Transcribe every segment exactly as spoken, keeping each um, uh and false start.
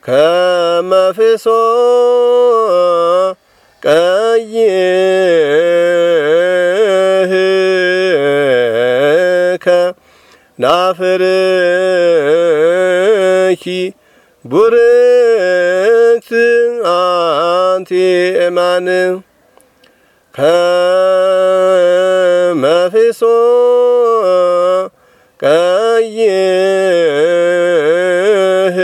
ከመፍሶ ቀይህ ናፍርኪ ቡርክት አንቲ እማን ከመፍሶ ቀይህ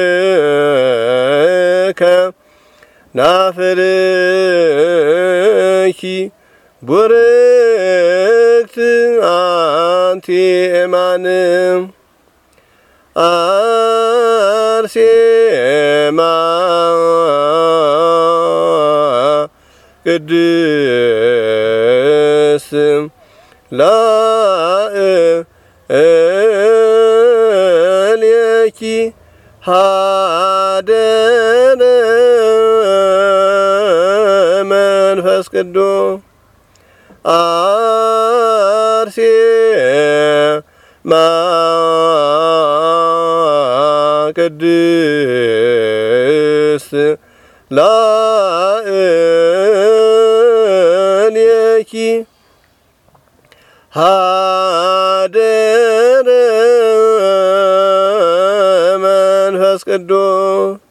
ናፍርኪ ቡርክት አንቲ እማን አርሴማ ቅድስት ላዕሌኪ ሀደረ መንፈስ ቅዱስ አርሴማ ቅድስት ላዕሌኪ ሀደረ መንፈስ ቅዱስ